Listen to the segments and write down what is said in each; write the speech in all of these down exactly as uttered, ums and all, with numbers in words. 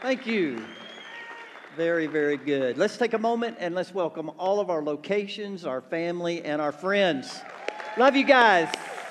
Thank you. Very, very good. Let's take a moment and let's welcome all of our locations, our family, and our friends. Love you guys.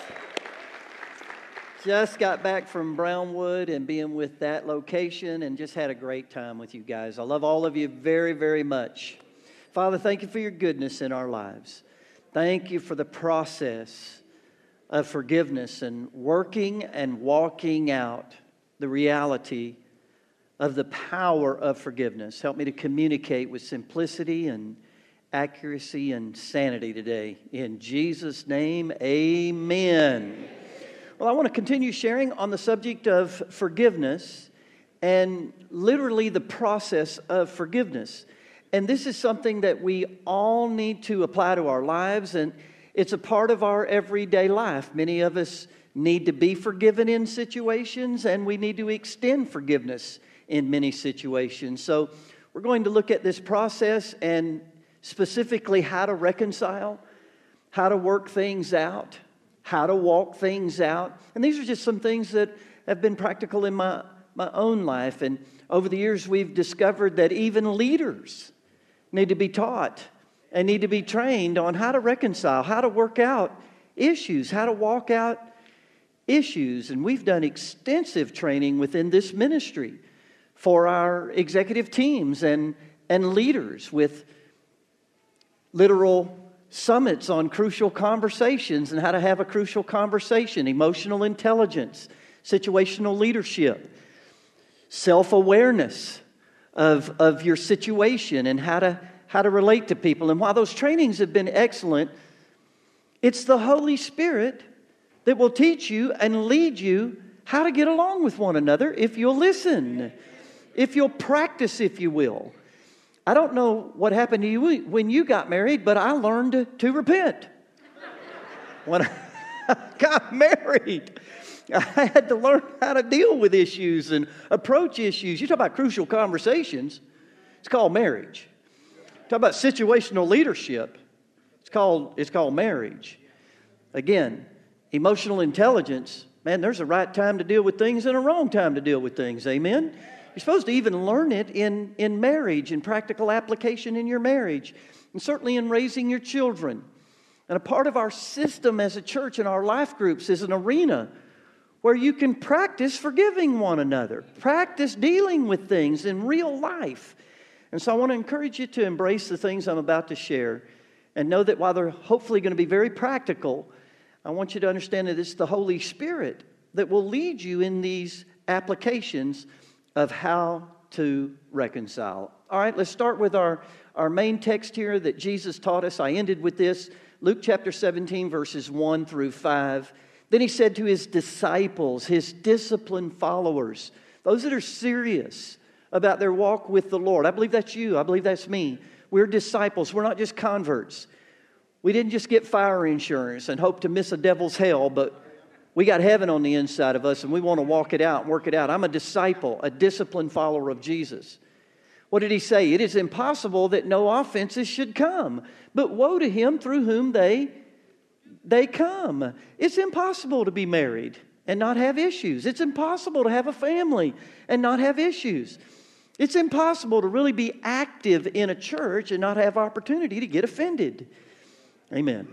Just got back from Brownwood and being with that location and just had a great time with you guys. I love all of you very, very much. Father, thank you for your goodness in our lives. Thank you for the process of forgiveness and working and walking out the reality of the power of forgiveness. Help me to communicate with simplicity and accuracy and sanity today. In Jesus' name, amen. Well, I want to continue sharing on the subject of forgiveness and literally the process of forgiveness. And this is something that we all need to apply to our lives, and it's a part of our everyday life. Many of us need to be forgiven in situations, and we need to extend forgiveness in many situations. So we're going to look at this process and specifically how to reconcile, how to work things out, how to walk things out. And these are just some things that have been practical in my, my own life. And over the years, we've discovered that even leaders need to be taught and need to be trained on how to reconcile, how to work out issues, how to walk out issues. And we've done extensive training within this ministry for our executive teams and, and leaders with literal summits on crucial conversations and how to have a crucial conversation, emotional intelligence, situational leadership, self-awareness of, of your situation and how to, how to relate to people. And while those trainings have been excellent, it's the Holy Spirit that will teach you and lead you how to get along with one another if you'll listen. If you'll practice, if you will. I don't know what happened to you when you got married, but I learned to, to repent. When I got married, I had to learn how to deal with issues and approach issues. You talk about crucial conversations, it's called marriage. Talk about situational leadership, it's called, it's called marriage. Again, emotional intelligence, man, there's a right time to deal with things and a wrong time to deal with things, amen? You're supposed to even learn it in, in marriage, in practical application in your marriage, and certainly in raising your children. And a part of our system as a church and our life groups is an arena where you can practice forgiving one another, practice dealing with things in real life. And so I want to encourage you to embrace the things I'm about to share and know that while they're hopefully going to be very practical, I want you to understand that it's the Holy Spirit that will lead you in these applications of how to reconcile. All right, let's start with our, our main text here that Jesus taught us. I ended with this, Luke chapter seventeen, verses one through five. Then he said to his disciples, his disciplined followers, those that are serious about their walk with the Lord. I believe that's you. I believe that's me. We're disciples. We're not just converts. We didn't just get fire insurance and hope to miss a devil's hell, but we got heaven on the inside of us, and we want to walk it out and work it out. I'm a disciple, a disciplined follower of Jesus. What did he say? It is impossible that no offenses should come, but woe to him through whom they, they come. It's impossible to be married and not have issues. It's impossible to have a family and not have issues. It's impossible to really be active in a church and not have opportunity to get offended. Amen.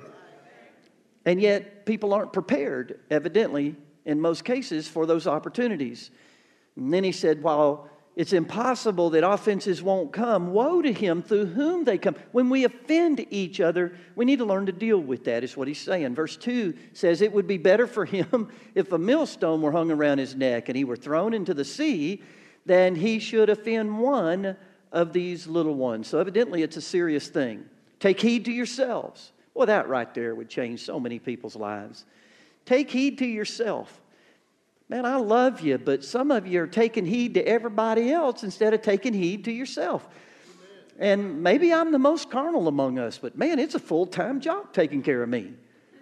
And yet, people aren't prepared, evidently, in most cases, for those opportunities. And then he said, while it's impossible that offenses won't come, woe to him through whom they come. When we offend each other, we need to learn to deal with that, is what he's saying. Verse two says, it would be better for him if a millstone were hung around his neck and he were thrown into the sea than he should offend one of these little ones. So evidently, it's a serious thing. Take heed to yourselves. Well, that right there would change so many people's lives. Take heed to yourself. Man, I love you, but some of you are taking heed to everybody else instead of taking heed to yourself. Amen. And maybe I'm the most carnal among us, but man, it's a full-time job taking care of me.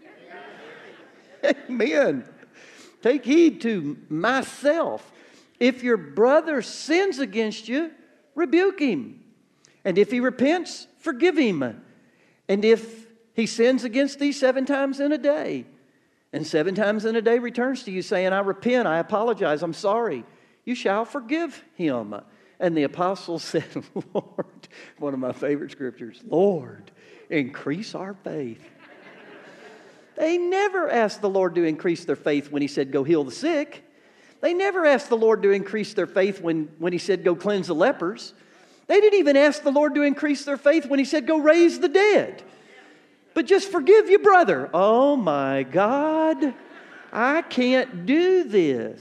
Amen. Take heed to myself. If your brother sins against you, rebuke him. And if he repents, forgive him. And if he sins against thee seven times in a day, and seven times in a day returns to you saying, I repent, I apologize, I'm sorry, you shall forgive him. And the apostles said, Lord, one of my favorite scriptures, Lord, increase our faith. They never asked the Lord to increase their faith when he said, go heal the sick. They never asked the Lord to increase their faith when, when he said, go cleanse the lepers. They didn't even ask the Lord to increase their faith when he said, go raise the dead. But just forgive your brother. Oh my God, I can't do this.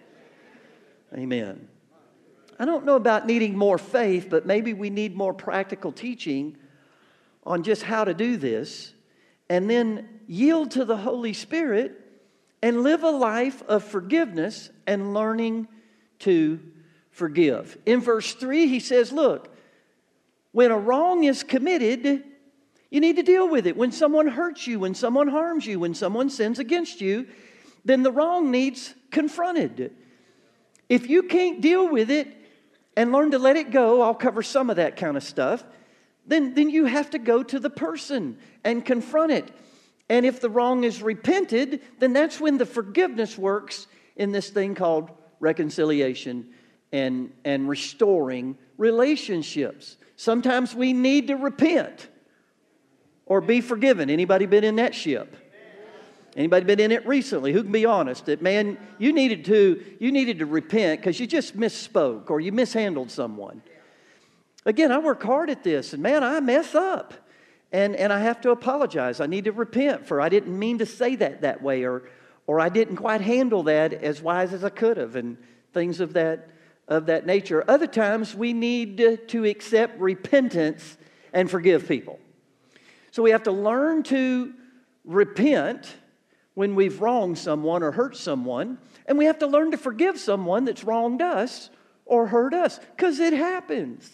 Amen. I don't know about needing more faith, but maybe we need more practical teaching on just how to do this, and then yield to the Holy Spirit and live a life of forgiveness and learning to forgive. In verse three, he says, look, when a wrong is committed, you need to deal with it. When someone hurts you, when someone harms you, when someone sins against you, then the wrong needs confronted. If you can't deal with it and learn to let it go, I'll cover some of that kind of stuff, then, then you have to go to the person and confront it. And if the wrong is repented, then that's when the forgiveness works in this thing called reconciliation and, and restoring relationships. Sometimes we need to repent or be forgiven. Anybody been in that ship? Anybody been in it recently? Who can be honest that, man, you needed to, you needed to repent because you just misspoke or you mishandled someone. Again, I work hard at this, and man, I mess up. And, and I have to apologize. I need to repent for I didn't mean to say that that way, or, or I didn't quite handle that as wise as I could have, and things of that, of that nature. Other times, we need to, to accept repentance and forgive people. So we have to learn to repent when we've wronged someone or hurt someone, and we have to learn to forgive someone that's wronged us or hurt us, because it happens.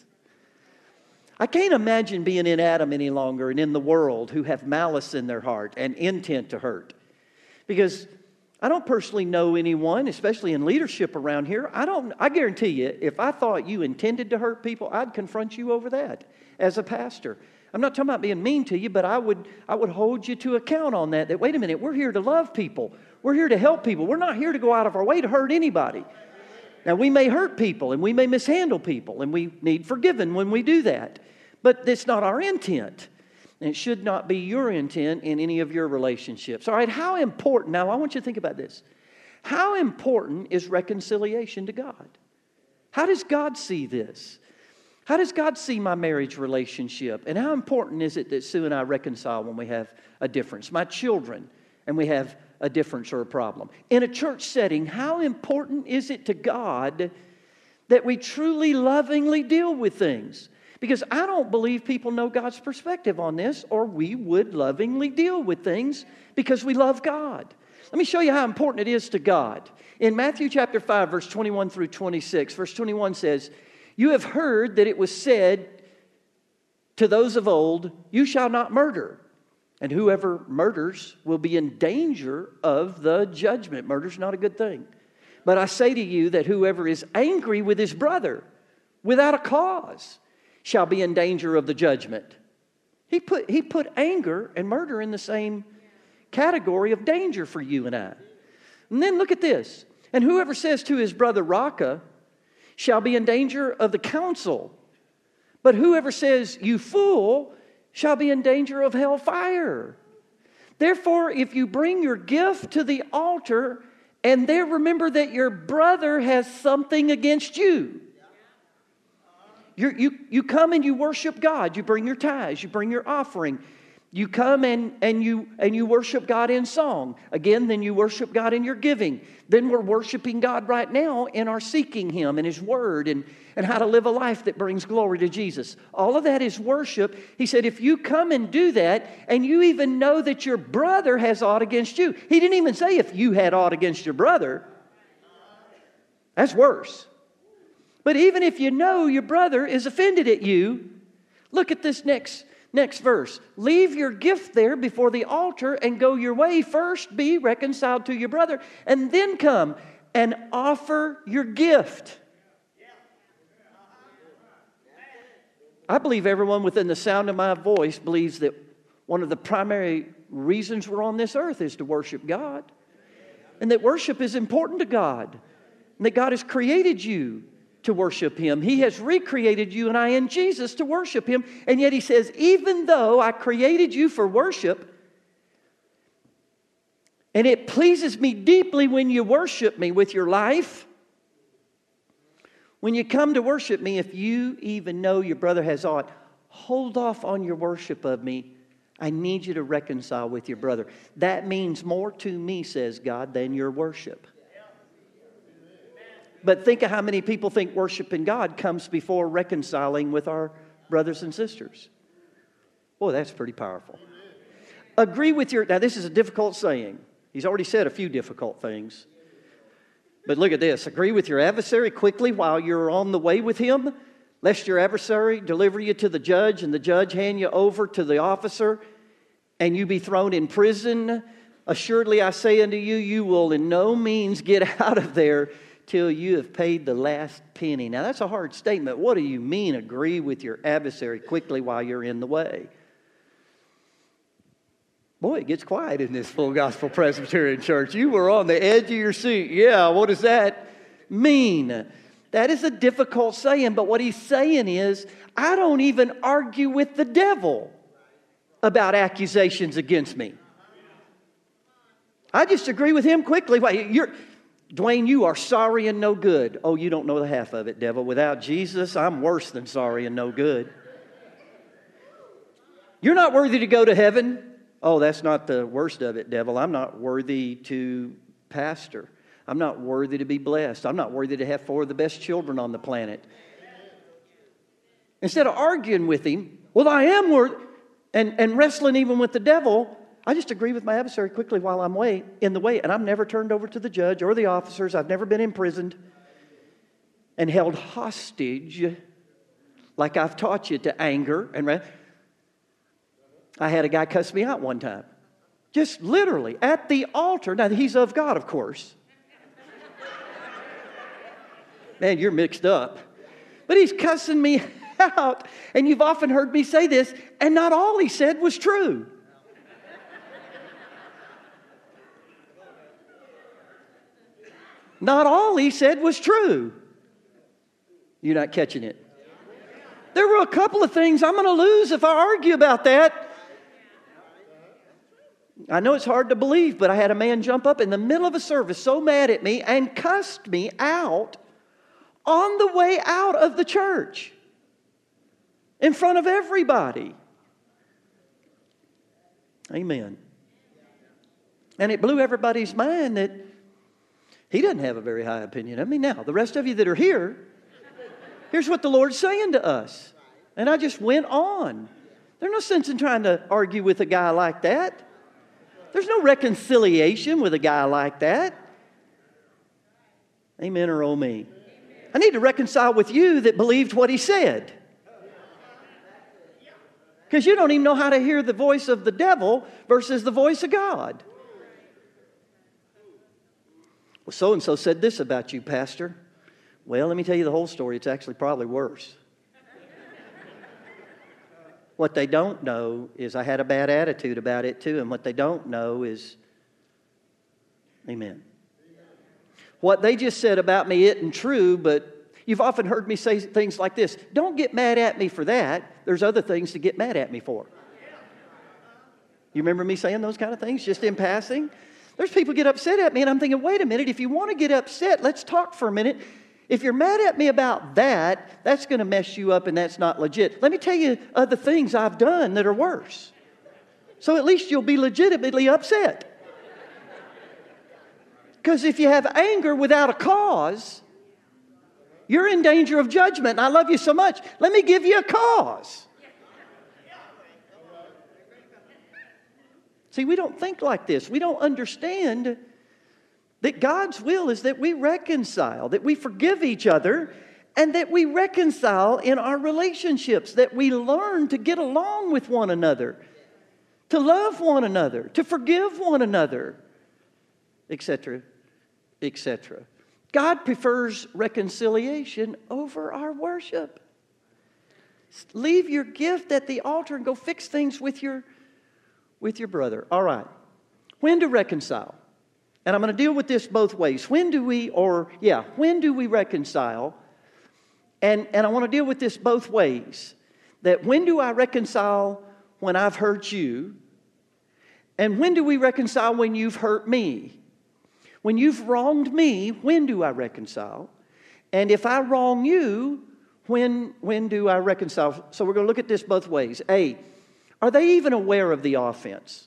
I can't imagine being in Adam any longer and in the world who have malice in their heart and intent to hurt. Because I don't personally know anyone, especially in leadership around here. I don't. I guarantee you, if I thought you intended to hurt people, I'd confront you over that as a pastor. I'm not talking about being mean to you, but I would, I would hold you to account on that. That, wait a minute, we're here to love people. We're here to help people. We're not here to go out of our way to hurt anybody. Now, we may hurt people and we may mishandle people, and we need forgiven when we do that. But it's not our intent. And it should not be your intent in any of your relationships. All right, how important, now I want you to think about this. How important is reconciliation to God? How does God see this? How does God see my marriage relationship? And how important is it that Sue and I reconcile when we have a difference? My children, and we have a difference or a problem. In a church setting, how important is it to God that we truly lovingly deal with things? Because I don't believe people know God's perspective on this, or we would lovingly deal with things because we love God. Let me show you how important it is to God. In Matthew chapter five, verse twenty-one through twenty-six, verse twenty-one says, "You have heard that it was said to those of old, 'You shall not murder. And whoever murders will be in danger of the judgment.'" Murder's not a good thing. "But I say to you that whoever is angry with his brother without a cause shall be in danger of the judgment." He put, he put anger and murder in the same category of danger for you and I. And then look at this. "And whoever says to his brother, 'Raca,' shall be in danger of the council. But whoever says, 'You fool,' shall be in danger of hellfire. Therefore, if you bring your gift to the altar and there remember that your brother has something against you," You're, you you come and you worship God. You bring your tithes. You bring your offering. You come and, and, you, and you worship God in song. Again, then you worship God in your giving. Then we're worshiping God right now in our seeking Him and His Word and, and how to live a life that brings glory to Jesus. All of that is worship. He said, if you come and do that and you even know that your brother has aught against you. He didn't even say if you had aught against your brother. That's worse. But even if you know your brother is offended at you, look at this next, next verse. "Leave your gift there before the altar and go your way. First be reconciled to your brother, and then come and offer your gift." I believe everyone within the sound of my voice believes that one of the primary reasons we're on this earth is to worship God. And that worship is important to God. And that God has created you to worship Him. He has recreated you and I in Jesus to worship Him. And yet He says, even though I created you for worship, and it pleases me deeply when you worship me with your life, when you come to worship me, if you even know your brother has aught, hold off on your worship of me. I need you to reconcile with your brother. That means more to me, says God, than your worship. But think of how many people think worshiping God comes before reconciling with our brothers and sisters. Boy, that's pretty powerful. Agree with your... Now, this is a difficult saying. He's already said a few difficult things. But look at this. Agree with your adversary quickly while you're on the way with him, lest your adversary deliver you to the judge, and the judge hand you over to the officer, and you be thrown in prison. Assuredly, I say unto you, you will in no means get out of there till you have paid the last penny. Now, that's a hard statement. What do you mean, agree with your adversary quickly while you're in the way? Boy, it gets quiet in this Full Gospel Presbyterian Church. You were on the edge of your seat. Yeah, what does that mean? That is a difficult saying, but what he's saying is, I don't even argue with the devil about accusations against me. I just agree with him quickly. Wait, you're... Dwayne, you are sorry and no good. Oh, you don't know the half of it, devil. Without Jesus, I'm worse than sorry and no good. You're not worthy to go to heaven. Oh, that's not the worst of it, devil. I'm not worthy to pastor. I'm not worthy to be blessed. I'm not worthy to have four of the best children on the planet. Instead of arguing with him, well, I am worthy, and, and wrestling even with the devil, I just agree with my adversary quickly while I'm way, in the way. And I'm never turned over to the judge or the officers. I've never been imprisoned and held hostage like I've taught you to anger. And I had a guy cuss me out one time. Just literally at the altar. Now, he's of God, of course. Man, you're mixed up. But he's cussing me out. And you've often heard me say this, and not all he said was true. Not all he said was true. You're not catching it. There were a couple of things I'm going to lose if I argue about that. I know it's hard to believe, but I had a man jump up in the middle of a service so mad at me and cussed me out on the way out of the church in front of everybody. Amen. And it blew everybody's mind that he doesn't have a very high opinion of me. Now, the rest of you that are here, here's what the Lord's saying to us. And I just went on. There's no sense in trying to argue with a guy like that. There's no reconciliation with a guy like that. Amen or oh me. I need to reconcile with you that believed what he said. Because you don't even know how to hear the voice of the devil versus the voice of God. Well, so-and-so said this about you, Pastor. Well, let me tell you the whole story. It's actually probably worse. What they don't know is I had a bad attitude about it too. And what they don't know is, amen. What they just said about me isn't true, but you've often heard me say things like this. Don't get mad at me for that. There's other things to get mad at me for. You remember me saying those kind of things just in passing? There's people get upset at me, and I'm thinking, wait a minute, if you want to get upset, let's talk for a minute. If you're mad at me about that, that's going to mess you up, and that's not legit. Let me tell you other things I've done that are worse. So at least you'll be legitimately upset. Because if you have anger without a cause, you're in danger of judgment, and I love you so much. Let me give you a cause. See, we don't think like this. We don't understand that God's will is that we reconcile, that we forgive each other, and that we reconcile in our relationships, that we learn to get along with one another, to love one another, to forgive one another, et cetera, et cetera. God prefers reconciliation over our worship. Leave your gift at the altar and go fix things with your with your brother. All right. When to reconcile? And I'm going to deal with this both ways. When do we, or yeah, when do we reconcile? And, and I want to deal with this both ways. That when do I reconcile when I've hurt you? And when do we reconcile when you've hurt me? When you've wronged me, when do I reconcile? And if I wrong you, when, when do I reconcile? So we're going to look at this both ways. A, are they even aware of the offense?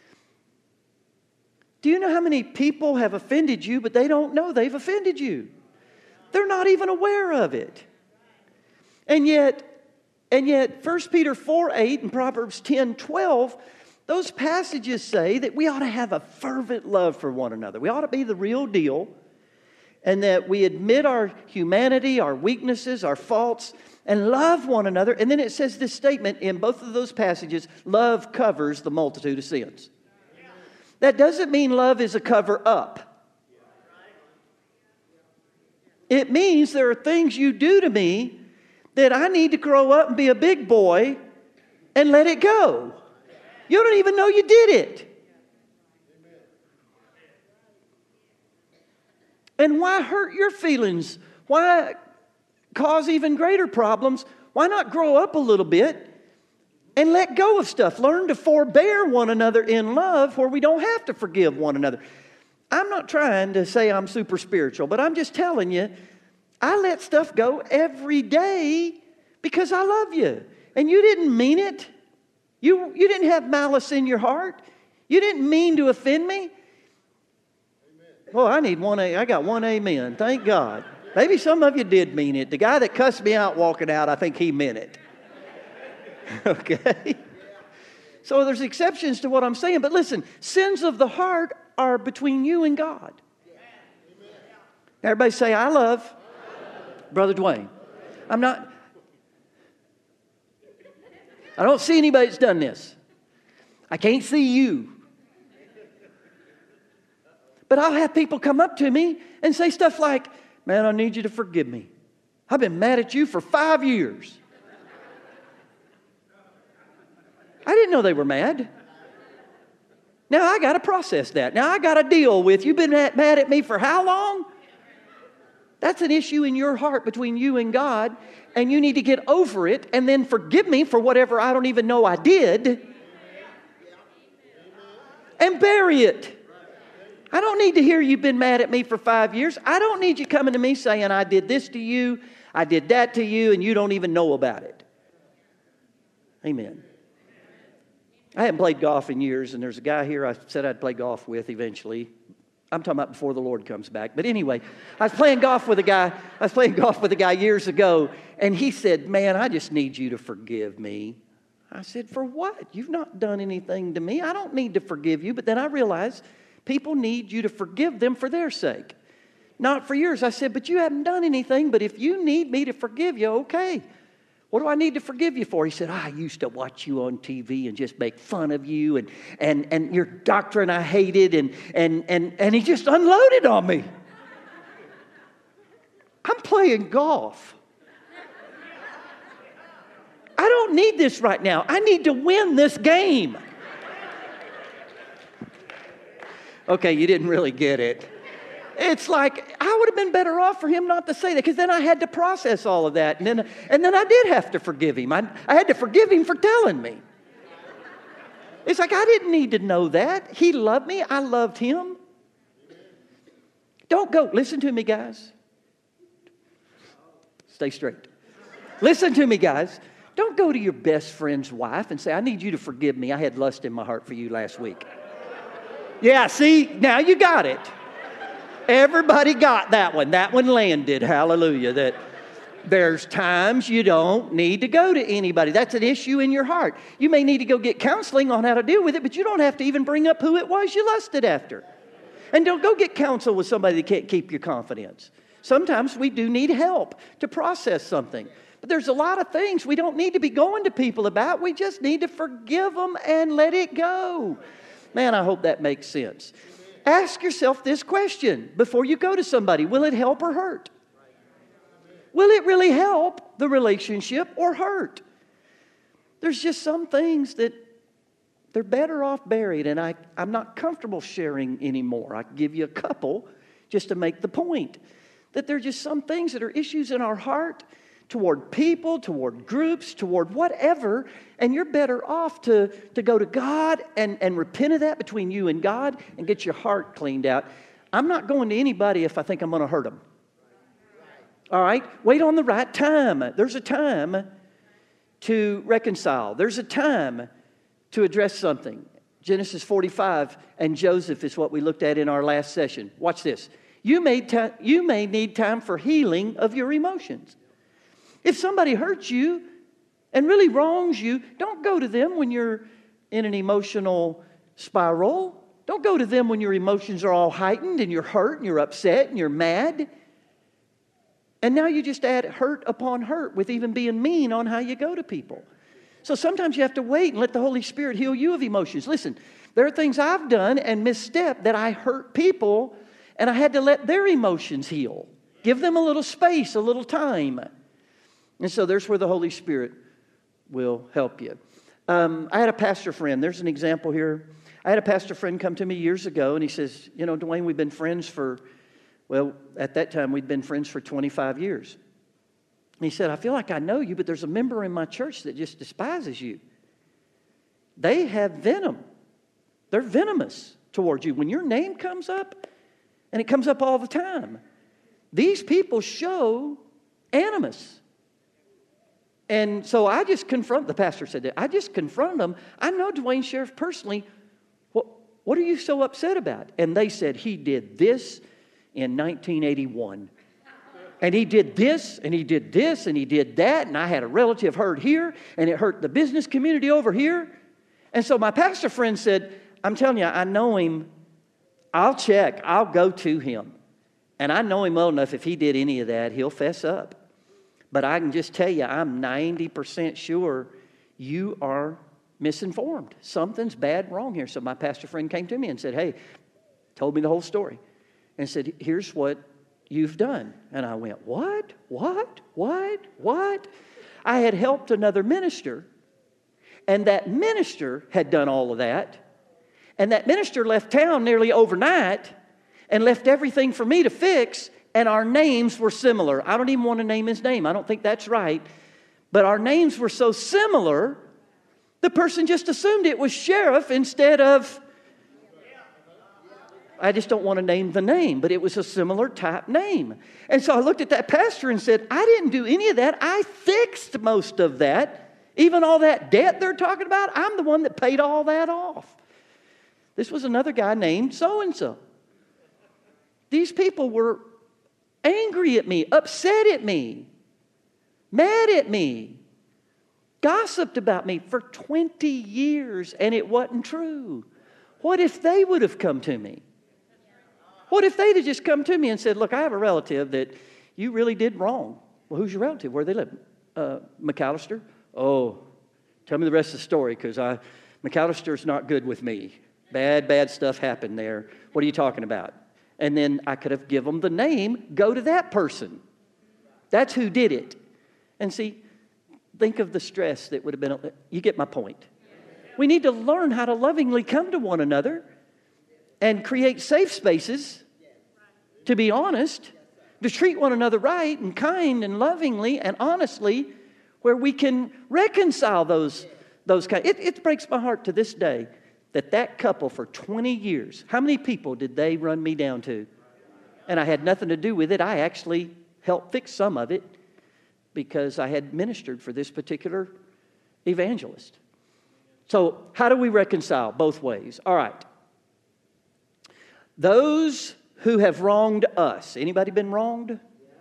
Do you know how many people have offended you, but they don't know they've offended you? They're not even aware of it. And yet, and yet First Peter four eight and Proverbs ten twelve, those passages say that we ought to have a fervent love for one another. We ought to be the real deal, and that we admit our humanity, our weaknesses, our faults, and love one another. And then it says this statement in both of those passages, love covers the multitude of sins. That doesn't mean love is a cover-up. It means there are things you do to me that I need to grow up and be a big boy and let it go. You don't even know you did it. And why hurt your feelings? Why cause even greater problems? Why not grow up a little bit and let go of stuff? Learn to forbear one another in love where we don't have to forgive one another. I'm not trying to say I'm super spiritual, but I'm just telling you, I let stuff go every day because I love you. And you didn't mean it. You, you didn't have malice in your heart. You didn't mean to offend me. Well, I need one A. I got one amen. Thank God. Maybe some of you did mean it. The guy that cussed me out walking out, I think he meant it. Okay? So there's exceptions to what I'm saying. But listen, sins of the heart are between you and God. Everybody say, I love Brother Dwayne. I'm not... I don't see anybody that's done this. I can't see you. But I'll have people come up to me and say stuff like, man, I need you to forgive me. I've been mad at you for five years. I didn't know they were mad. Now I got to process that. Now I got to deal with, you've been mad at me for how long? That's an issue in your heart between you and God, and you need to get over it and then forgive me for whatever I don't even know I did and bury it. I don't need to hear you've been mad at me for five years. I don't need you coming to me saying I did this to you, I did that to you, and you don't even know about it. Amen. I haven't played golf in years, and there's a guy here I said I'd play golf with eventually. I'm talking about before the Lord comes back. But anyway, I was playing golf with a guy. I was playing golf with a guy years ago, and he said, man, I just need you to forgive me. I said, for what? You've not done anything to me. I don't need to forgive you. But then I realized people need you to forgive them for their sake, not for yours. I said, but you haven't done anything. But if you need me to forgive you, okay. What do I need to forgive you for? He said, I used to watch you on T V and just make fun of you and and, and your doctrine I hated. And, and, and, and he just unloaded on me. I'm playing golf. I don't need this right now. I need to win this game. Okay, you didn't really get it. It's like, I would have been better off for him not to say that, because then I had to process all of that. And then, and then I did have to forgive him. I, I had to forgive him for telling me. It's like, I didn't need to know that. He loved me. I loved him. Don't go. Listen to me, guys. Stay straight. Listen to me, guys. Don't go to your best friend's wife and say, I need you to forgive me. I had lust in my heart for you last week. Yeah, see, now you got it. Everybody got that one. That one landed. Hallelujah. That there's times you don't need to go to anybody. That's an issue in your heart. You may need to go get counseling on how to deal with it, but you don't have to even bring up who it was you lusted after. And don't go get counsel with somebody that can't keep your confidence. Sometimes we do need help to process something. But there's a lot of things we don't need to be going to people about. We just need to forgive them and let it go. Man, I hope that makes sense. Ask yourself this question before you go to somebody. Will it help or hurt? Will it really help the relationship or hurt? There's just some things that they're better off buried, and I, I'm not comfortable sharing anymore. I can give you a couple just to make the point. That there are just some things that are issues in our heart toward people, toward groups, toward whatever, and you're better off to, to go to God and, and repent of that between you and God and get your heart cleaned out. I'm not going to anybody if I think I'm going to hurt them. All right? Wait on the right time. There's a time to reconcile. There's a time to address something. Genesis forty-five and Joseph is what we looked at in our last session. Watch this. You may, ta- you may need time for healing of your emotions. If somebody hurts you and really wrongs you, don't go to them when you're in an emotional spiral. Don't go to them when your emotions are all heightened and you're hurt and you're upset and you're mad. And now you just add hurt upon hurt with even being mean on how you go to people. So sometimes you have to wait and let the Holy Spirit heal you of emotions. Listen, there are things I've done and misstepped that I hurt people, and I had to let their emotions heal. Give them a little space, a little time. And so there's where the Holy Spirit will help you. Um, I had a pastor friend. There's an example here. I had a pastor friend come to me years ago, and he says, you know, Dwayne, we've been friends for, well, at that time, we'd been friends for twenty-five years. And he said, I feel like I know you, but there's a member in my church that just despises you. They have venom. They're venomous towards you. When your name comes up, and it comes up all the time, these people show animus. And so I just confront, the pastor said that, I just confronted them. I know Dwayne Sheriff personally. What, what are you so upset about? And they said, he did this in nineteen eighty-one. And he did this, and he did this, and he did that, and I had a relative hurt here, and it hurt the business community over here. And so my pastor friend said, I'm telling you, I know him. I'll check. I'll go to him. And I know him well enough, if he did any of that, he'll fess up. But I can just tell you, I'm ninety percent sure you are misinformed. Something's bad wrong here. So my pastor friend came to me and said, hey, told me the whole story. And said, here's what you've done. And I went, what? What? What? What? I had helped another minister, and that minister had done all of that. And that minister left town nearly overnight and left everything for me to fix, and our names were similar. I don't even want to name his name. I don't think that's right. But our names were so similar, the person just assumed it was Sheriff instead of, I just don't want to name the name, but it was a similar type name. And so I looked at that pastor and said, I didn't do any of that. I fixed most of that. Even all that debt they're talking about, I'm the one that paid all that off. This was another guy named so-and-so. These people were angry at me, upset at me, mad at me, gossiped about me for twenty years, and it wasn't true. What if they would have come to me? What if they'd have just come to me and said, look, I have a relative that you really did wrong. Well, who's your relative? Where they live? Uh, McAllister? Oh, tell me the rest of the story, because I McAllister's not good with me. Bad, bad stuff happened there. What are you talking about? And then I could have given them the name, go to that person. That's who did it. And see, think of the stress that would have been, you get my point. We need to learn how to lovingly come to one another and create safe spaces to be honest, to treat one another right and kind and lovingly and honestly, where we can reconcile those, those kind. It, it breaks my heart to this day that that couple for twenty years, how many people did they run me down to? And I had nothing to do with it. I actually helped fix some of it because I had ministered for this particular evangelist. So how do we reconcile both ways? All right. Those who have wronged us. Anybody been wronged?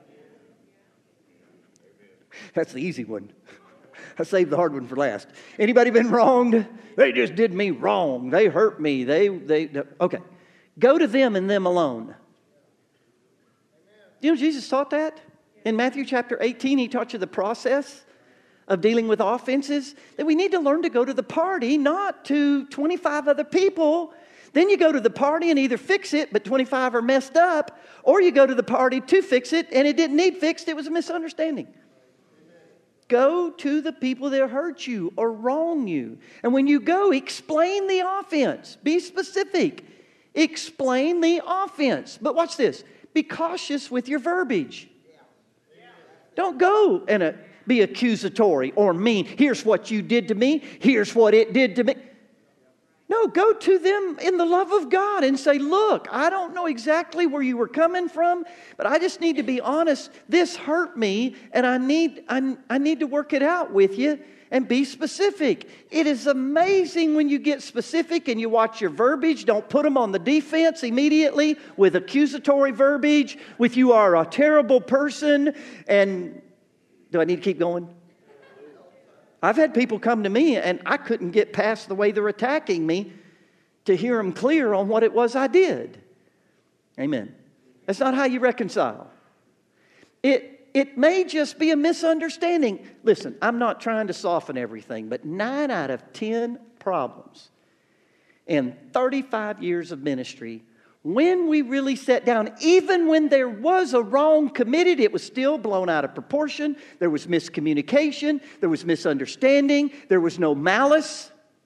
That's the easy one. I saved the hard one for last. Anybody been wronged? They just did me wrong. They hurt me. They, they, okay. Go to them and them alone. You know Jesus taught that? In Matthew chapter eighteen, he taught you the process of dealing with offenses. That we need to learn to go to the party, not to twenty-five other people. Then you go to the party and either fix it, but twenty-five are messed up, or you go to the party to fix it, and it didn't need fixed. It was a misunderstanding. Go to the people that hurt you or wrong you. And when you go, explain the offense. Be specific. Explain the offense. But watch this. Be cautious with your verbiage. Don't go and uh, be accusatory or mean. Here's what you did to me. Here's what it did to me. No, go to them in the love of God and say, look, I don't know exactly where you were coming from, but I just need to be honest. This hurt me, and I need, I, I need to work it out with you and be specific. It is amazing when you get specific and you watch your verbiage. Don't put them on the defense immediately with accusatory verbiage, with you are a terrible person. And do I need to keep going? I've had people come to me and I couldn't get past the way they're attacking me to hear them clear on what it was I did. Amen. That's not how you reconcile. It, it may just be a misunderstanding. Listen, I'm not trying to soften everything, but nine out of ten problems in thirty-five years of ministry, when we really sat down, even when there was a wrong committed, it was still blown out of proportion. There was miscommunication. There was misunderstanding. There was no malice,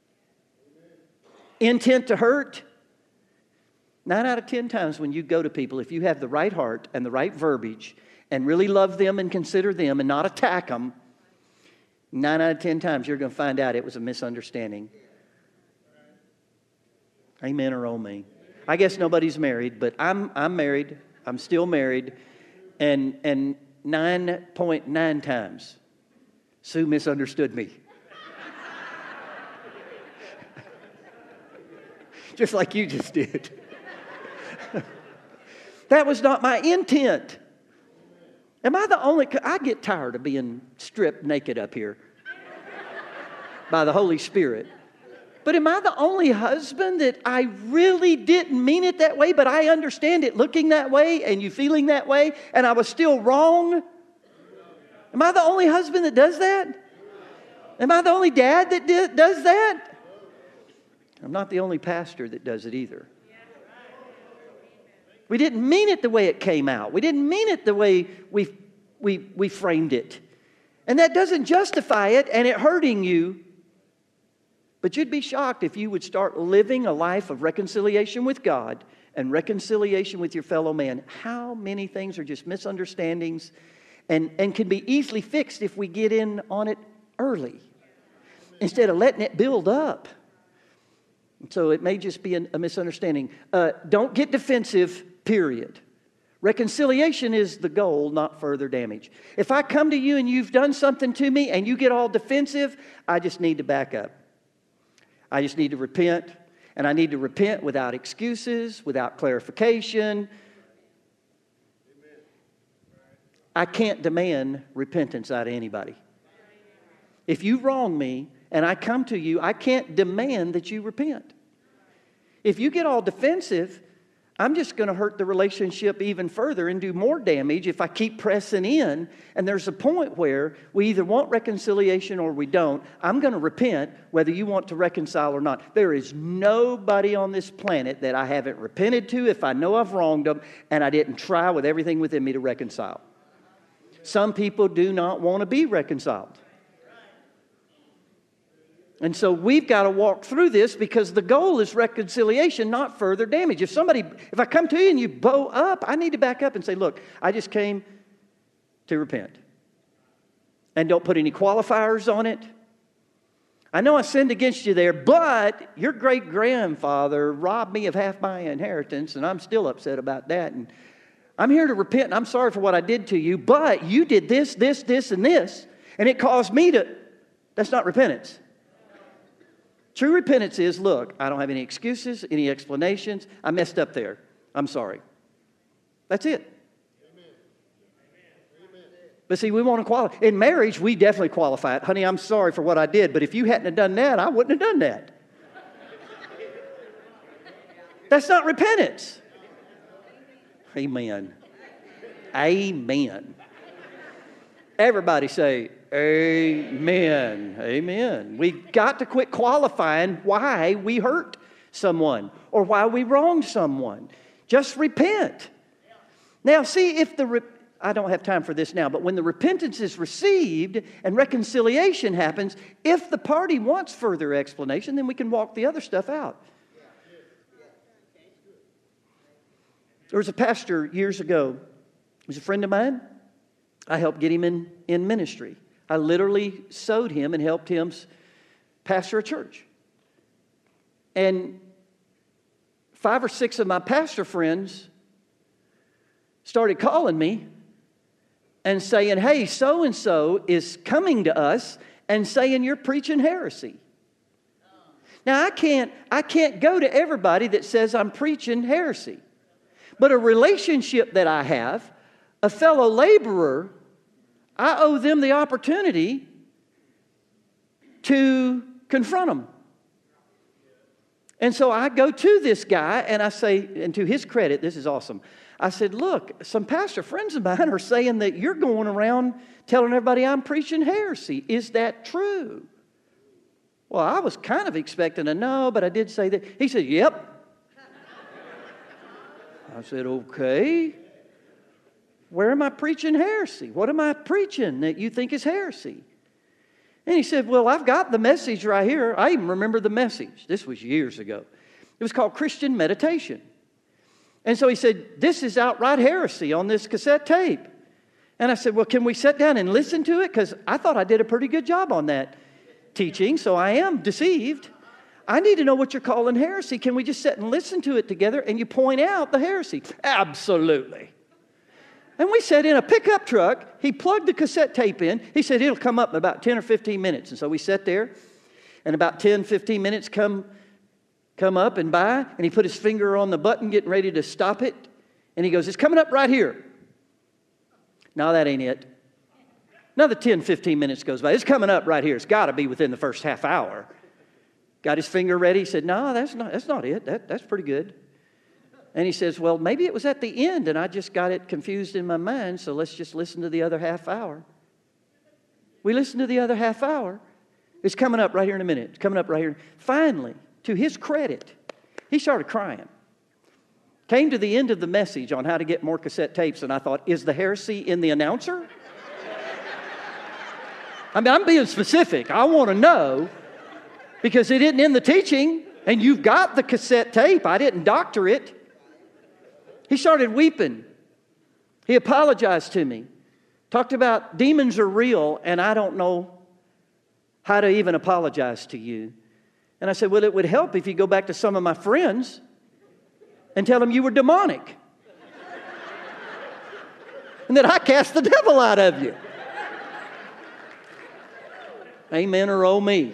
intent to hurt. Nine out of ten times when you go to people, if you have the right heart and the right verbiage and really love them and consider them and not attack them, nine out of ten times you're going to find out it was a misunderstanding. Amen or oh me. I guess nobody's married, but I'm I'm married. I'm still married. And and nine point nine times, Sue misunderstood me. Just like you just did. That was not my intent. Am I the only... I get tired of being stripped naked up here by the Holy Spirit. But am I the only husband that I really didn't mean it that way, but I understand it looking that way and you feeling that way, and I was still wrong? Am I the only husband that does that? Am I the only dad that di- does that? I'm not the only pastor that does it either. We didn't mean it the way it came out. We didn't mean it the way we, we, we framed it. And that doesn't justify it and it hurting you. But you'd be shocked if you would start living a life of reconciliation with God and reconciliation with your fellow man. How many things are just misunderstandings and, and can be easily fixed if we get in on it early instead of letting it build up. So it may just be a, a misunderstanding. Uh, don't get defensive, period. Reconciliation is the goal, not further damage. If I come to you and you've done something to me and you get all defensive, I just need to back up. I just need to repent, and I need to repent without excuses, without clarification. I can't demand repentance out of anybody. If you wrong me and I come to you, I can't demand that you repent. If you get all defensive, I'm just going to hurt the relationship even further and do more damage if I keep pressing in. And there's a point where we either want reconciliation or we don't. I'm going to repent whether you want to reconcile or not. There is nobody on this planet that I haven't repented to if I know I've wronged them and I didn't try with everything within me to reconcile. Some people do not want to be reconciled. And so we've got to walk through this because the goal is reconciliation, not further damage. If somebody, if I come to you and you bow up, I need to back up and say, look, I just came to repent. And don't put any qualifiers on it. I know I sinned against you there, but your great-grandfather robbed me of half my inheritance, and I'm still upset about that. And I'm here to repent, and I'm sorry for what I did to you, but you did this, this, this, and this, and it caused me to... That's not repentance. True repentance is, look, I don't have any excuses, any explanations. I messed up there. I'm sorry. That's it. Amen. But see, we want to qualify. In marriage, we definitely qualify it. Honey, I'm sorry for what I did, but if you hadn't have done that, I wouldn't have done that. That's not repentance. Amen. Amen. Everybody say, amen. Amen. We've got to quit qualifying why we hurt someone or why we wronged someone. Just repent. Now, see, if the... Re- I don't have time for this now, but when the repentance is received and reconciliation happens, if the party wants further explanation, then we can walk the other stuff out. There was a pastor years ago. He was a friend of mine. I helped get him in, in ministry. I literally sewed him and helped him pastor a church. And five or six of my pastor friends started calling me and saying, hey, so-and-so is coming to us and saying you're preaching heresy. Now, I can't, I can't go to everybody that says I'm preaching heresy. But a relationship that I have, a fellow laborer, I owe them the opportunity to confront them. And so I go to this guy and I say, and to his credit, this is awesome. I said, look, some pastor friends of mine are saying that you're going around telling everybody I'm preaching heresy. Is that true? Well, I was kind of expecting a no, but I did say that. He said, yep. I said, okay. Where am I preaching heresy? What am I preaching that you think is heresy? And he said, well, I've got the message right here. I even remember the message. This was years ago. It was called Christian Meditation. And so he said, this is outright heresy on this cassette tape. And I said, well, can we sit down and listen to it? Because I thought I did a pretty good job on that teaching, so I am deceived. I need to know what you're calling heresy. Can we just sit and listen to it together and you point out the heresy? Absolutely. And we sat in a pickup truck. He plugged the cassette tape in. He said, it'll come up in about ten or fifteen minutes. And so we sat there, and about ten, fifteen minutes come, come up and by, and he put his finger on the button, getting ready to stop it. And he goes, it's coming up right here. No, that ain't it. Another ten, fifteen minutes goes by. It's coming up right here. It's got to be within the first half hour. Got his finger ready. He said, no, that's not, that's not it. That, that's pretty good. And he says, well, maybe it was at the end and I just got it confused in my mind, so let's just listen to the other half hour. We listened to the other half hour. It's coming up right here in a minute. It's coming up right here. Finally, to his credit, he started crying. Came to the end of the message on how to get more cassette tapes, and I thought, is the heresy in the announcer? I mean, I'm being specific. I want to know, because it isn't in the teaching, and you've got the cassette tape. I didn't doctor it. He started weeping. He apologized to me. Talked about demons are real, and I don't know how to even apologize to you. And I said, well, it would help if you go back to some of my friends and tell them you were demonic. And that I cast the devil out of you. Amen or oh me.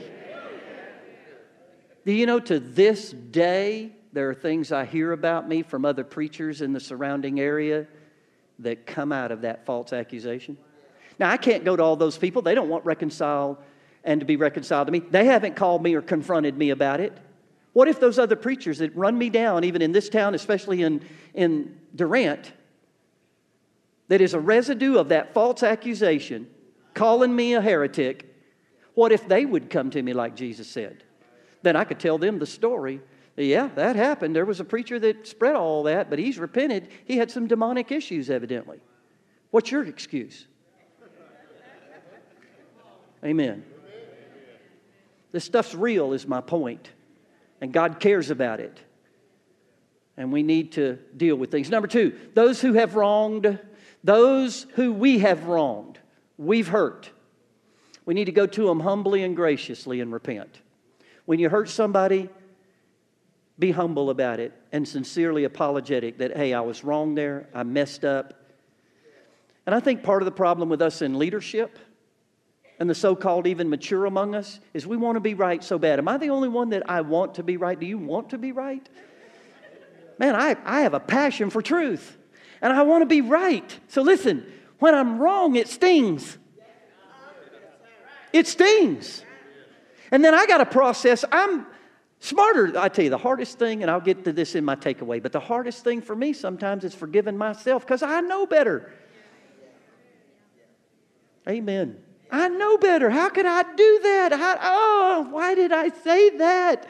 Do you know, to this day, there are things I hear about me from other preachers in the surrounding area that come out of that false accusation. Now, I can't go to all those people. They don't want reconciled and to be reconciled to me. They haven't called me or confronted me about it. What if those other preachers that run me down, even in this town, especially in, in Durant, that is a residue of that false accusation, calling me a heretic, what if they would come to me like Jesus said? Then I could tell them the story. Yeah, that happened. There was a preacher that spread all that, but he's repented. He had some demonic issues, evidently. What's your excuse? Amen. This stuff's real is my point. And God cares about it. And we need to deal with things. Number two, those who have wronged, those who we have wronged, we've hurt. We need to go to them humbly and graciously and repent. When you hurt somebody, be humble about it and sincerely apologetic that, hey, I was wrong there, I messed up. And I think part of the problem with us in leadership and the so-called even mature among us is we want to be right so bad. Am I the only one that I want to be right? Do you want to be right? Man, I, I have a passion for truth. And I want to be right. So listen, when I'm wrong, it stings. It stings. And then I got to process, I'm smarter. I tell you, the hardest thing, and I'll get to this in my takeaway, but the hardest thing for me sometimes is forgiving myself because I know better. Amen. I know better. How could I do that? How, oh, why did I say that?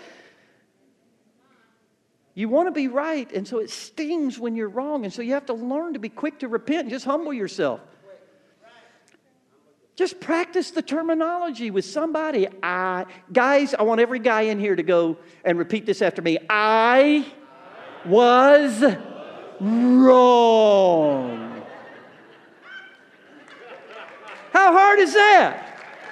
You want to be right, and so it stings when you're wrong, and so you have to learn to be quick to repent and just humble yourself. Just practice the terminology with somebody. I, guys, I want every guy in here to go and repeat this after me. I was wrong. How hard is that?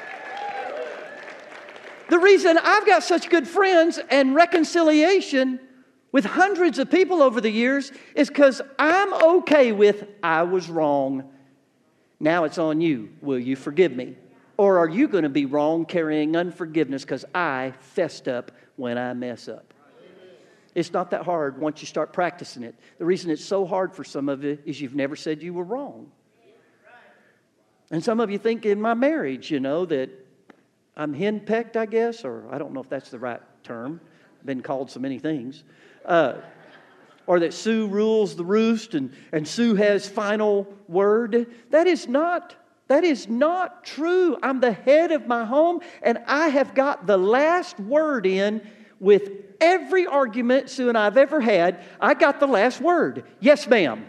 The reason I've got such good friends and reconciliation with hundreds of people over the years is because I'm okay with, I was wrong. Now it's on you. Will you forgive me? Or are you going to be wrong carrying unforgiveness because I fessed up when I mess up? It's not that hard once you start practicing it. The reason it's so hard for some of you is you've never said you were wrong. And some of you think in my marriage, you know, that I'm henpecked, I guess, or I don't know if that's the right term. I've been called so many things. Uh, or that Sue rules the roost and, and Sue has final word. That is not, that is not true. I'm the head of my home, and I have got the last word in with every argument Sue and I have ever had. I got the last word. Yes, ma'am.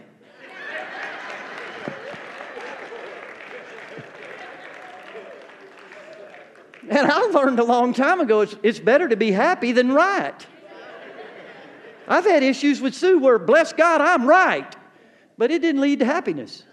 And I learned a long time ago, it's, it's better to be happy than right. I've had issues with Sue where, bless God, I'm right. But it didn't lead to happiness.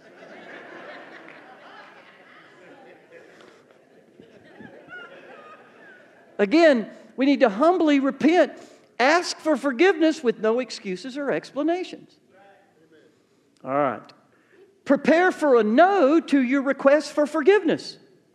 Again, we need to humbly repent. Ask for forgiveness with no excuses or explanations. All right. Prepare for a no to your request for forgiveness.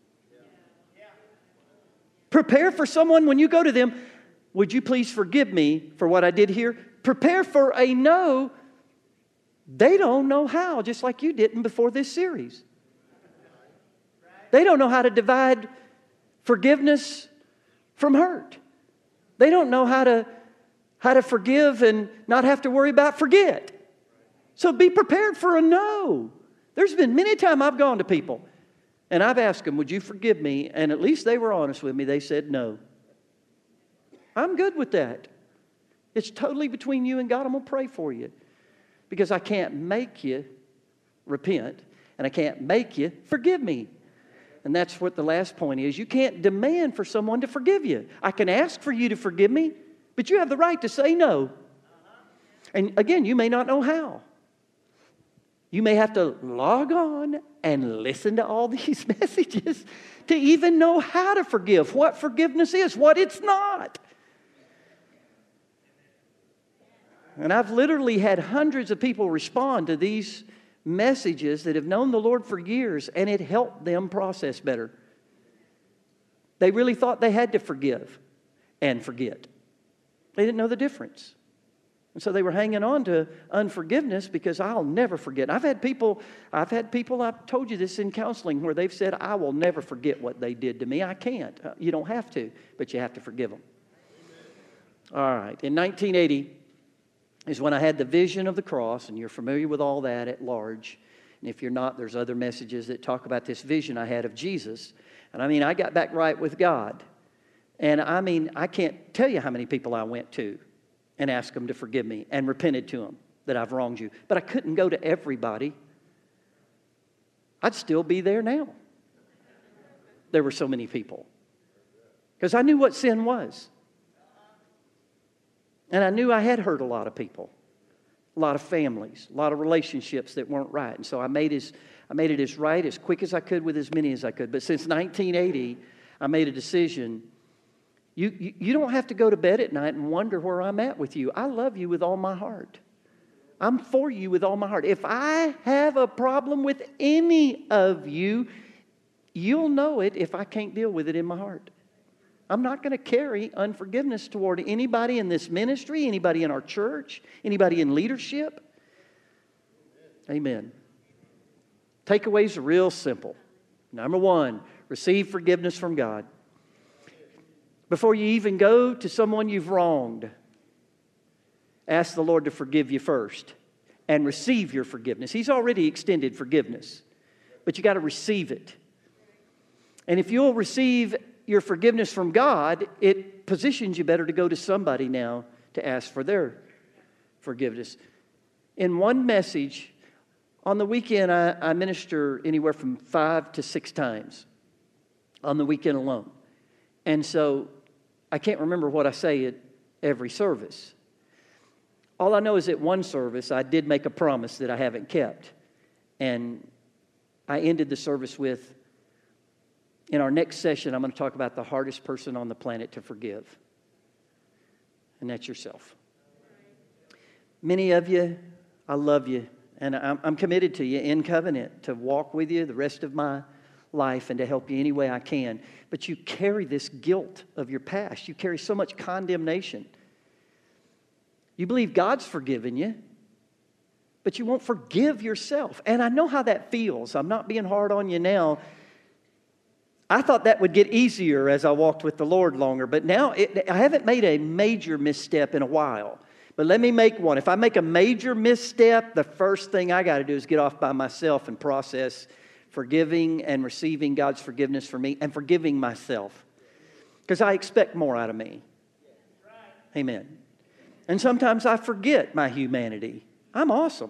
Prepare for someone when you go to them, would you please forgive me for what I did here? Prepare for a no. They don't know how, just like you didn't before this series. They don't know how to divide forgiveness from hurt. They don't know how to, how to forgive and not have to worry about forget. So be prepared for a no. There's been many times I've gone to people and I've asked them, would you forgive me? And at least they were honest with me. They said no. I'm good with that. It's totally between you and God. I'm going to pray for you. Because I can't make you repent. And I can't make you forgive me. And that's what the last point is. You can't demand for someone to forgive you. I can ask for you to forgive me. But you have the right to say no. And again, you may not know how. You may have to log on and listen to all these messages to even know how to forgive, what forgiveness is, what it's not. And I've literally had hundreds of people respond to these messages that have known the Lord for years, and it helped them process better. They really thought they had to forgive and forget. They didn't know the difference. And so they were hanging on to unforgiveness because I'll never forget. I've had people, I've had people, I've told you this in counseling, where they've said, I will never forget what they did to me. I can't. You don't have to, but you have to forgive them. All right. In nineteen eighty is when I had the vision of the cross, and you're familiar with all that at large. And if you're not, there's other messages that talk about this vision I had of Jesus. And I mean, I got back right with God. And I mean, I can't tell you how many people I went to and asked them to forgive me and repented to them that I've wronged you. But I couldn't go to everybody. I'd still be there now. There were so many people. Because I knew what sin was. And I knew I had hurt a lot of people. A lot of families. A lot of relationships that weren't right. And so I made, as, I made it as right as quick as I could with as many as I could. But since nineteen eighty, I made a decision. You, you, you don't have to go to bed at night and wonder where I'm at with you. I love you with all my heart. I'm for you with all my heart. If I have a problem with any of you, you'll know it if I can't deal with it in my heart. I'm not going to carry unforgiveness toward anybody in this ministry, anybody in our church, anybody in leadership. Amen. Takeaways are real simple. Number one, receive forgiveness from God. Before you even go to someone you've wronged, ask the Lord to forgive you first and receive your forgiveness. He's already extended forgiveness, but you got to receive it. And if you'll receive your forgiveness from God, it positions you better to go to somebody now to ask for their forgiveness. In one message, on the weekend, I, I minister anywhere from five to six times on the weekend alone. And so I can't remember what I say at every service. All I know is at one service, I did make a promise that I haven't kept. And I ended the service with, In our next session, I'm going to talk about the hardest person on the planet to forgive. And that's yourself. Many of you, I love you. And I'm, I'm committed to you in covenant to walk with you the rest of my life and to help you any way I can. But you carry this guilt of your past. You carry so much condemnation. You believe God's forgiven you, but you won't forgive yourself. And I know how that feels. I'm not being hard on you now. I thought that would get easier as I walked with the Lord longer, but now it, I haven't made a major misstep in a while. But let me make one. If I make a major misstep, the first thing I got to do is get off by myself and process forgiving and receiving God's forgiveness for me and forgiving myself. Because I expect more out of me. Amen. And sometimes I forget my humanity. I'm awesome.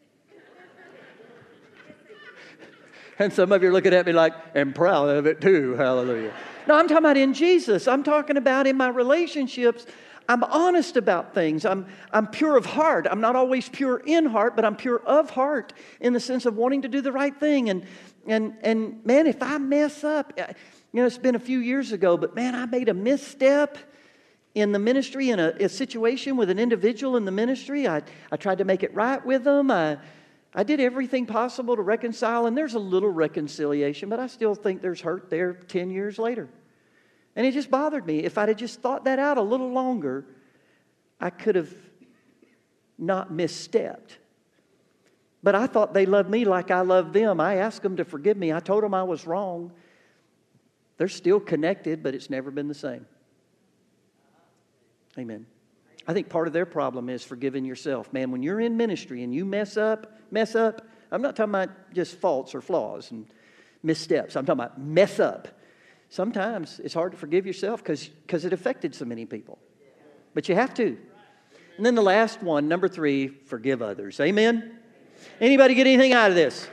And some of you are looking at me like, I'm proud of it too. Hallelujah. No, I'm talking about in Jesus. I'm talking about in my relationships. I'm honest about things. I'm, I'm pure of heart. I'm not always pure in heart, but I'm pure of heart in the sense of wanting to do the right thing. And, and, and man, if I mess up, you know, it's been a few years ago, but man, I made a misstep in the ministry, in a, a situation with an individual in the ministry. I, I tried to make it right with them. I, I did everything possible to reconcile, and there's a little reconciliation, but I still think there's hurt there ten years later. And it just bothered me. If I'd have just thought that out a little longer, I could have not misstepped. But I thought they loved me like I loved them. I asked them to forgive me. I told them I was wrong. They're still connected, but it's never been the same. Amen. I think part of their problem is forgiving yourself. Man, when you're in ministry and you mess up, mess up, I'm not talking about just faults or flaws and missteps. I'm talking about mess up. Sometimes it's hard to forgive yourself because because it affected so many people. But you have to. And then the last one, number three, forgive others. Amen? Anybody get anything out of this?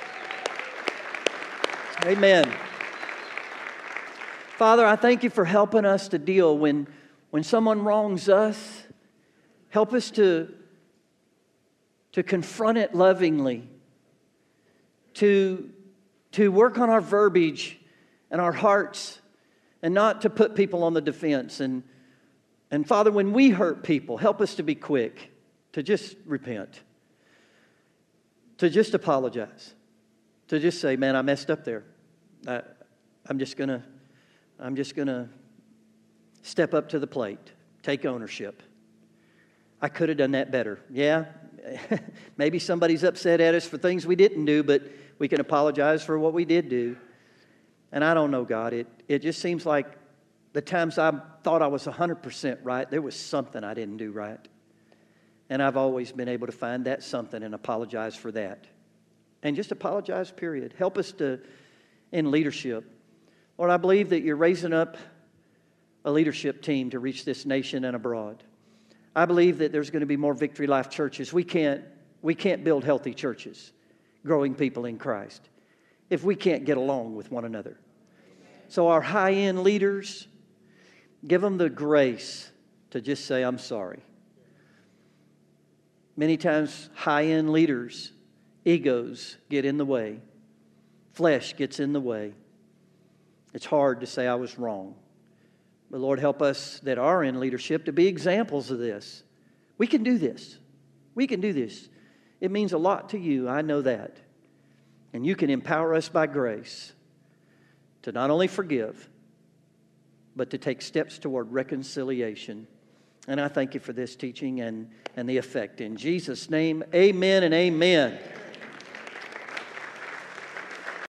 Amen. Father, I thank you for helping us to deal when When someone wrongs us, help us to, to confront it lovingly, to, to work on our verbiage and our hearts, and not to put people on the defense. And, and Father, when we hurt people, help us to be quick, to just repent, to just apologize, to just say, man, I messed up there. I, I'm just gonna, I'm just gonna step up to the plate. Take ownership. I could have done that better. Yeah, maybe somebody's upset at us for things we didn't do, but we can apologize for what we did do. And I don't know, God. It, it just seems like the times I thought I was one hundred percent right, there was something I didn't do right. And I've always been able to find that something and apologize for that. And just apologize, period. Help us to, in leadership. Lord, I believe that you're raising up a leadership team to reach this nation and abroad. I believe that there's going to be more Victory Life churches. We can't, we can't build healthy churches, growing people in Christ, if we can't get along with one another. So our high-end leaders, give them the grace to just say, I'm sorry. Many times, high-end leaders, egos get in the way. Flesh gets in the way. It's hard to say I was wrong. But Lord, help us that are in leadership to be examples of this. We can do this. We can do this. It means a lot to you. I know that. And you can empower us by grace to not only forgive, but to take steps toward reconciliation. And I thank you for this teaching and, and the effect. In Jesus' name, amen and amen.